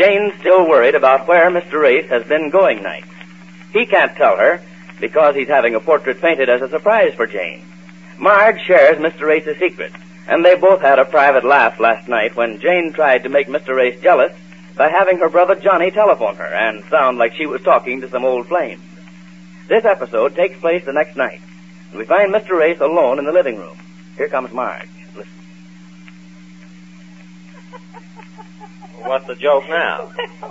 Jane's still worried about where Mr. Race has been going nights. He can't tell her because he's having a portrait painted as a surprise for Jane. Marge shares Mr. Race's secret, and they both had a private laugh last night when Jane tried to make Mr. Race jealous by having her brother Johnny telephone her and sound like she was talking to some old flame. This episode takes place the next night. We find Mr. Race alone in the living room. Here comes Marge. Listen. What's the joke now?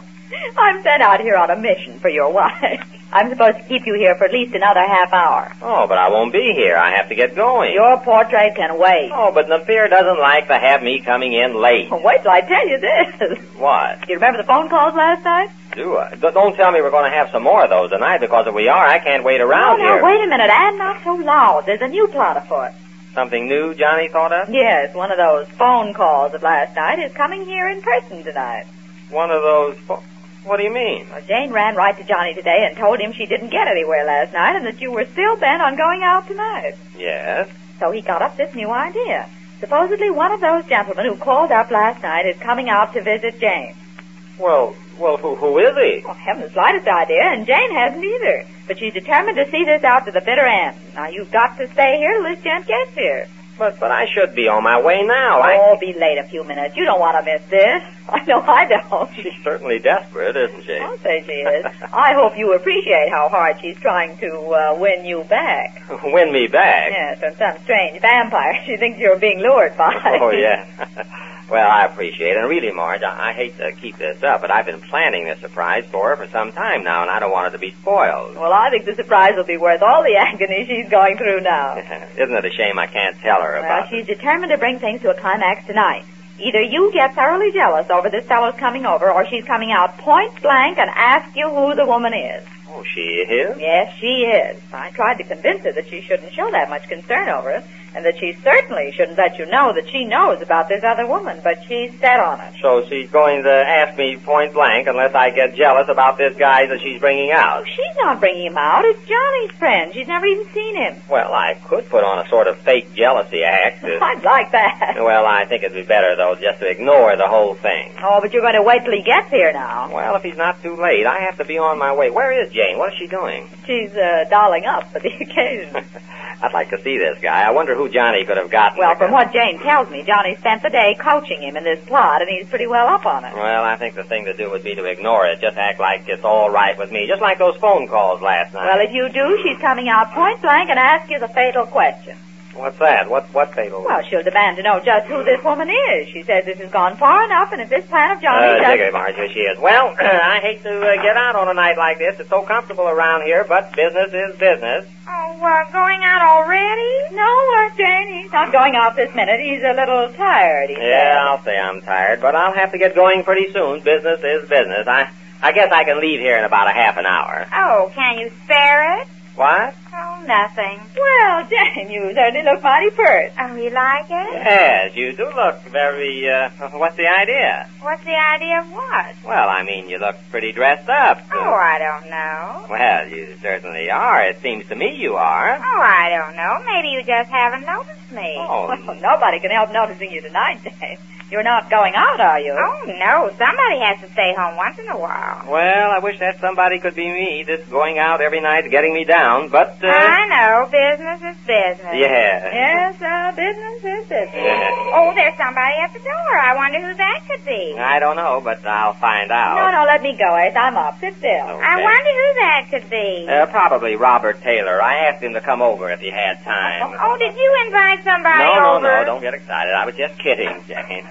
I'm sent out here on a mission for your wife. I'm supposed to keep you here for at least another half hour. Oh, but I won't be here. I have to get going. Your portrait can wait. Oh, but Napier doesn't like to have me coming in late. Well, wait till I tell you this. What? Do you remember the phone calls last night? Do I? Don't tell me we're going to have some more of those tonight, because if we are, I can't wait around here. here. Wait a minute, and not so loud. There's a new plot afoot. Something new Johnny thought of? Yes, one of those phone calls of last night is coming here in person tonight. One of those... What do you mean? Well, Jane ran right to Johnny today and told him she didn't get anywhere last night and that you were still bent on going out tonight. Yes? So he got up this new idea. Supposedly one of those gentlemen who called up last night is coming out to visit Jane. Well, who is he? Well, I haven't the slightest idea, and Jane hasn't either. But she's determined to see this out to the bitter end. Now, you've got to stay here till this gent gets here. But I should be on my way now. Oh, be late a few minutes. You don't want to miss this. I know I don't. She's certainly desperate, isn't she? I'll say she is. I hope you appreciate how hard she's trying to win you back. Win me back? Yes, from some strange vampire she thinks you're being lured by. Oh, yeah. Well, I appreciate it. And really, Marge, I hate to keep this up, but I've been planning this surprise for her for some time now, and I don't want her to be spoiled. Well, I think the surprise will be worth all the agony she's going through now. Isn't it a shame I can't tell her about it? Well, she's determined to bring things to a climax tonight. Either you get thoroughly jealous over this fellow's coming over, or she's coming out point blank and ask you who the woman is. Oh, she is? Yes, she is. I tried to convince her that she shouldn't show that much concern over it, and that she certainly shouldn't let you know that she knows about this other woman, but she's set on it. So she's going to ask me point blank unless I get jealous about this guy that she's bringing out? She's not bringing him out. It's Johnny's friend. She's never even seen him. Well, I could put on a sort of fake jealousy act. I'd like that. Well, I think it'd be better, though, just to ignore the whole thing. Oh, but you're going to wait till he gets here now. Well, if he's not too late, I have to be on my way. Where is Jane? What is she doing? She's dolling up for the occasion. I'd like to see this guy. I wonder who Johnny could have gotten. Well, from what Jane tells me, Johnny spent the day coaching him in this plot, and he's pretty well up on it. Well, I think the thing to do would be to ignore it. Just act like it's all right with me. Just like those phone calls last night. Well, if you do, she's coming out point blank and ask you the fatal question. What's that? What fatal? Well, she'll demand to know just who this woman is. She says this has gone far enough, and if this plan of Johnny's Digger, Marge, here she is. Well, I hate to get out on a night like this. It's so comfortable around here, but business is business. Oh, going out already? No, Jane, he's not going out this minute. He's a little tired, he said. I'll say I'm tired, but I'll have to get going pretty soon. Business is business. I guess I can leave here in about a half an hour. Oh, can you spare it? What? Oh, nothing. Well, Jane, you certainly look mighty pert. Oh, you like it? Yes, you do look very, what's the idea? What's the idea of what? Well, I mean, you look pretty dressed up. Oh, I don't know. Well, you certainly are. It seems to me you are. Oh, I don't know. Maybe you just haven't noticed me. Oh. Well, nobody can help noticing you tonight, Jane. You're not going out, are you? Oh, no. Somebody has to stay home once in a while. Well, I wish that somebody could be me. This going out every night is getting me down, but... I know. Business is business. Yeah. Yes, business is business. Yeah. Oh, there's somebody at the door. I wonder who that could be. I don't know, but I'll find out. No, let me go, Ace. I'm up. Sit still. Okay. I wonder who that could be. Probably Robert Taylor. I asked him to come over if he had time. Oh, did you invite somebody over? No, don't get excited. I was just kidding, Jane.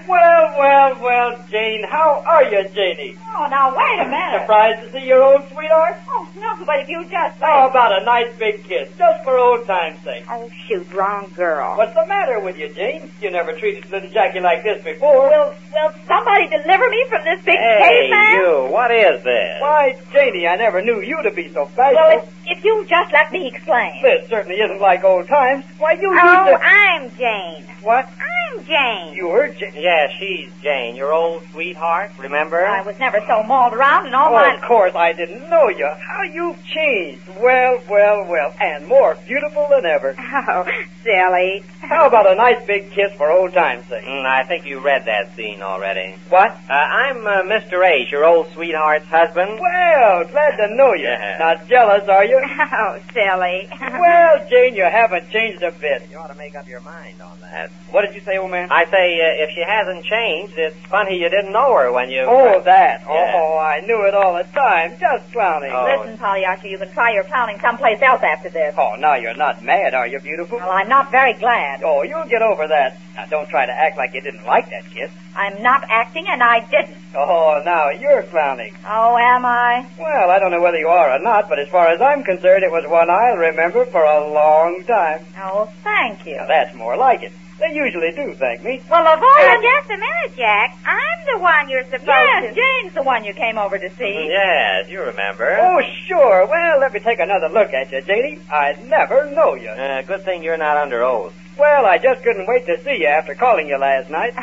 Well, Jane, how are you, Janie? Oh, now, wait a minute. Surprised to see your old sweetheart? Oh, no, but if you just... How about a nice big kiss, just for old time's sake? Oh, shoot, wrong girl. What's the matter with you, Jane? You never treated little Jackie like this before. Will somebody deliver me from this big Hey, caveman? you, what is this? Why, Janie, I never knew you to be so bashful. Well, if you'll just let me explain. This certainly isn't like old times. Why, you Oh, need to... I'm Jane. What? I'm Jane. You're Jane? Yeah, she's Jane, your old sweetheart, remember? I was never so mauled around in all Oh, my... of course I didn't know you. How you've changed. Well, well, well. And more beautiful than ever. Oh, silly. How about a nice big kiss for old time's sake? I think you read that scene already. What? I'm Mr. Ace, your old sweetheart's husband. Well, glad to know you. Yeah. Not jealous, are you? Oh, silly. Well, Jane, you haven't changed a bit. You ought to make up your mind on that. What did you say, old man? I say, if she hasn't changed, it's funny you didn't know her when you... Oh, that. Yeah. Oh, I knew it all the time. Just clowning. Oh. Listen, Polly Archer, you can try your clowning someplace else after this. Oh, now you're not mad, are you, beautiful? Well, I'm not very glad. Oh, you'll get over that. Now, don't try to act like you didn't like that kiss. I'm not acting, and I didn't. Oh, now you're clowning. Oh, am I? Well, I don't know whether you are or not, but as far as I'm concerned, it was one I'll remember for a long time. Oh, thank you. Now, that's more like it. They usually do thank me. Well, of all Oh, the... just a minute, Jack. I'm the one you're supposed Yes, to... Jane's the one you came over to see. Yes, you remember. Oh, sure. Well, let me take another look at you, Janie. I'd never know you. Good thing you're not under oath. Well, I just couldn't wait to see you after calling you last night.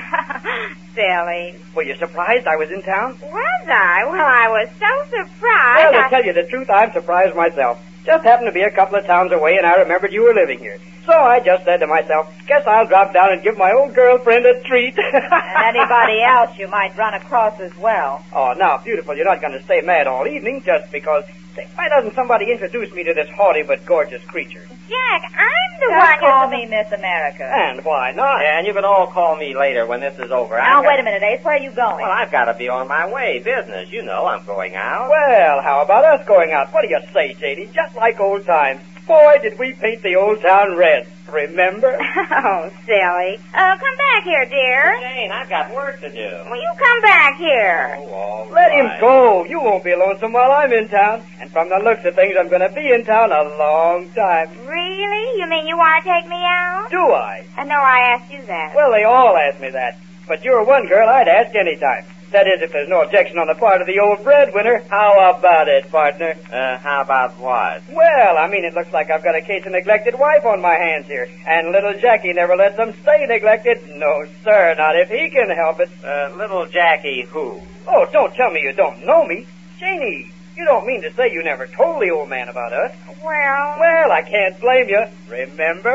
Silly. Were you surprised I was in town? Was I? Well, I was so Well, surprised. to tell you the truth, I'm surprised myself. Just happened to be a couple of towns away, and I remembered you were living here. So I just said to myself, guess I'll drop down and give my old girlfriend a treat. And anybody else you might run across as well. Oh, now, beautiful, you're not going to stay mad all evening just because... Say, why doesn't somebody introduce me to this haughty but gorgeous creature? Jack, I'm the Just one you're... call me Miss America. And why not? And you can all call me later when this is over. Now, wait a minute, Ace. Where are you going? Well, I've got to be on my way. Business. You know I'm going out. Well, how about us going out? What do you say, Janie? Just like old times. Boy, did we paint the old town red. Remember? Oh, silly. Come back here, dear. Jane, I've got work to do. Will you come back here? Oh, all Let him right. go. You won't be lonesome while I'm in town. And from the looks of things, I'm going to be in town a long time. Really? You mean you want to take me out? Do I? No, I asked you that. Well, they all ask me that. But you're one girl I'd ask any time. That is, if there's no objection on the part of the old breadwinner. How about it, partner? How about what? Well, I mean, it looks like I've got a case of neglected wife on my hands here. And little Jackie never lets them stay neglected. No, sir, not if he can help it. Little Jackie who? Oh, don't tell me you don't know me. Janie, you don't mean to say you never told the old man about us? Well, I can't blame you. Remember?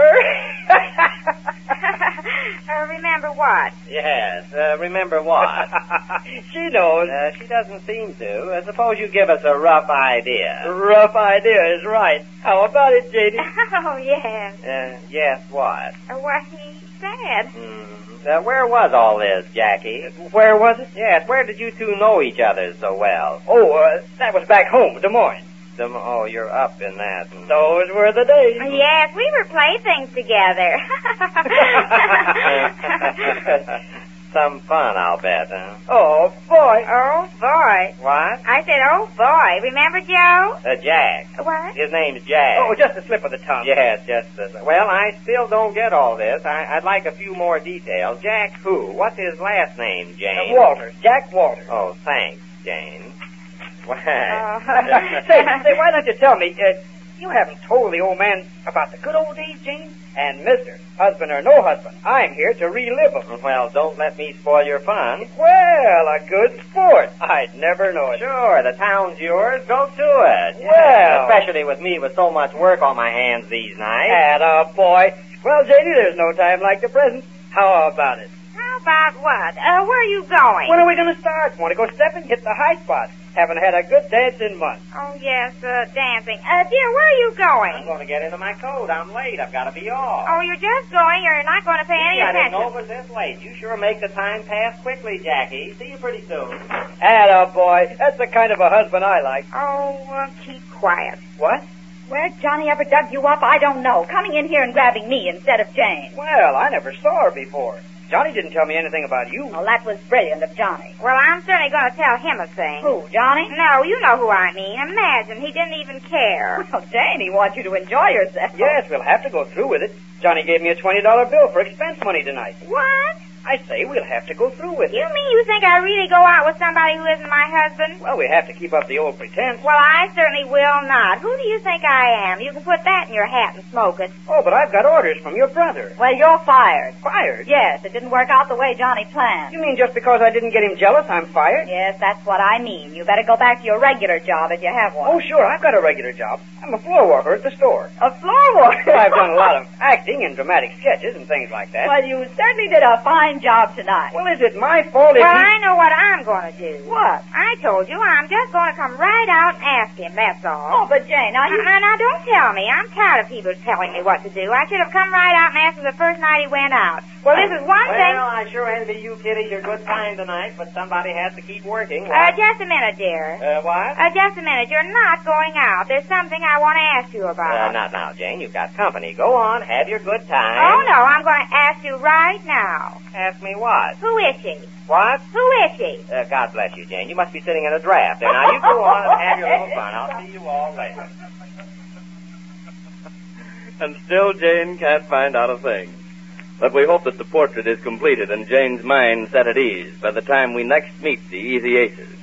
Remember what? Yes, remember what? She knows. She doesn't seem to. Suppose you give us a rough idea. Rough idea is right. How about it, Janie? Oh, yes. Yes, what? What he said. Where was all this, Jackie? Where was it? Yes, where did you two know each other so well? Oh, that was back home, Des Moines. Oh, you're up in that. Those were the days. Yes, we were playthings together. Some fun, I'll bet, huh? Oh, boy. Oh, boy. What? I said, oh, boy. Remember Joe? Jack. What? His name's Jack. Oh, just a slip of the tongue. Yes, well, I still don't get all this. I'd like a few more details. Jack who? What's his last name, Jane? Walters. Jack Walters. Oh, thanks, Jane. Why? Say, why don't you tell me, you haven't told the old man about the good old days, Jane? And Mr. Husband or no husband, I'm here to relive them. Well, don't let me spoil your fun. Well, a good sport. I'd never know it. Sure, the town's yours. Go to it. Well. Especially with me with so much work on my hands these nights. Atta boy. Well, Janie, there's no time like the present. How about it? How about what? Where are you going? When are we going to start? Want to go stepping? Hit the high spot. Haven't had a good dance in months. Oh, yes, dancing. Dear, where are you I'm going? going to get into my coat. I'm late. I've got to be off. Oh, you're just going. You're not going to pay any I didn't attention. know it was this late. You sure make the time pass quickly, Jackie. See you pretty soon. Atta boy. That's the kind of a husband I like. Oh, keep quiet. What? Where Johnny ever dug you up, I don't know. Coming in here and grabbing me instead of Jane. Well, I never saw her before. Johnny didn't tell me anything about you. Well, that was brilliant of Johnny. Well, I'm certainly going to tell him a thing. Who, Johnny? No, you know who I mean. Imagine, he didn't even care. Well, Jane, he wants you to enjoy yourself. Yes, we'll have to go through with it. Johnny gave me a $20 bill for expense money tonight. What? I say we'll have to go through with it. You mean you think I really go out with somebody who isn't my husband? Well, we have to keep up the old pretense. Well, I certainly will not. Who do you think I am? You can put that in your hat and smoke it. Oh, but I've got orders from your brother. Well, you're fired. Fired? Yes, it didn't work out the way Johnny planned. You mean just because I didn't get him jealous, I'm fired? Yes, that's what I mean. You better go back to your regular job if you have one. Oh, sure, I've got a regular job. I'm a floor worker at the store. A floor worker? I've done a lot of acting and dramatic sketches and things like that. Well, you certainly did a fine job tonight. Well, is it my fault if Well, I know what I'm going to do. What? I told you I'm just going to come right out and ask him, that's all. Oh, but Jane, now you... Now, don't tell me. I'm tired of people telling me what to do. I should have come right out and asked him the first night he went out. Well, this is one thing... Well, I sure envy you, Kitty. You're good fine tonight, but somebody has to keep working. Just a minute, dear. What? Just a minute. You're not going out. There's something I want to ask you about. Not now, Jane. You've got company. Go on. Have your good time. Oh, no. I'm going to ask you right now. Ask me what? Who is she? What? Who is she? God bless you, Jane. You must be sitting in a draft there. Now, you go on and have your little fun. I'll see you all later. And still Jane can't find out a thing. But we hope that the portrait is completed and Jane's mind set at ease by the time we next meet the Easy Aces.